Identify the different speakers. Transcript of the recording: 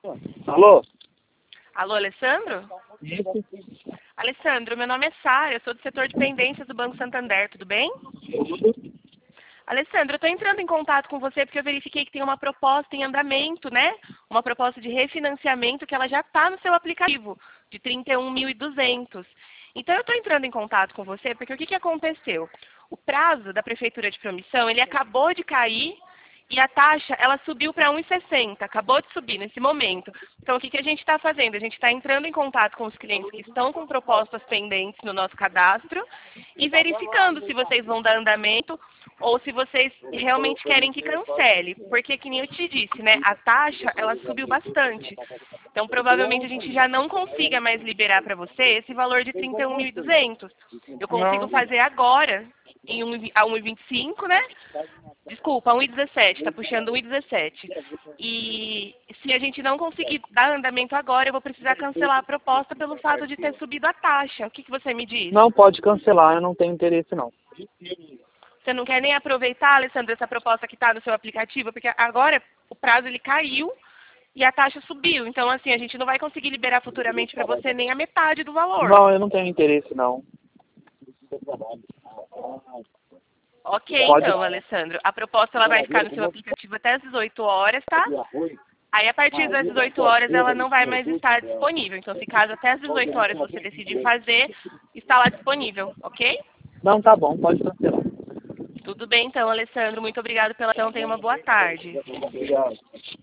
Speaker 1: Alô?
Speaker 2: Alô, Alessandro?
Speaker 1: Isso.
Speaker 2: Alessandro, meu nome é Sara, eu sou do setor de pendências do Banco Santander, tudo bem? Alessandro, eu estou entrando em contato com você porque eu verifiquei que tem uma proposta em andamento, né? Uma proposta de refinanciamento que ela já está no seu aplicativo, de 31.200. Então, eu estou entrando em contato com você porque o que aconteceu? O prazo da Prefeitura de Promissão, ele acabou de cair e a taxa, ela subiu para 1,60, acabou de subir nesse momento. Então, o que a gente está fazendo? A gente está entrando em contato com os clientes que estão com propostas pendentes no nosso cadastro e verificando se vocês vão dar andamento ou se vocês realmente querem que cancele. Porque, que nem eu te disse, né? A taxa, ela subiu bastante. Então, provavelmente, a gente já não consiga mais liberar para você esse valor de 31.200. Eu consigo
Speaker 1: Não.
Speaker 2: fazer agora, a 1,25, né? Desculpa, 1,17, está puxando 1,17. E se a gente não conseguir dar andamento agora, eu vou precisar cancelar a proposta pelo fato de ter subido a taxa. O que você me diz?
Speaker 1: Não, pode cancelar, eu não tenho interesse não.
Speaker 2: Você não quer nem aproveitar, Alessandro, essa proposta que está no seu aplicativo? Porque agora o prazo ele caiu e a taxa subiu. Então, assim, a gente não vai conseguir liberar futuramente para você nem a metade do valor.
Speaker 1: Não, eu não tenho interesse não.
Speaker 2: Ok,
Speaker 1: Pode.
Speaker 2: então, Alessandro. A proposta ela vai ficar no seu aplicativo até às 18 horas, tá? Aí, a partir das 18 horas, ela não vai mais estar disponível. Então, se caso até às 18 horas você decidir fazer, está lá disponível, ok?
Speaker 1: Não, tá bom, pode cancelar.
Speaker 2: Tudo bem, então, Alessandro. Muito obrigado pela atenção. Tenha uma boa tarde.
Speaker 1: Obrigado.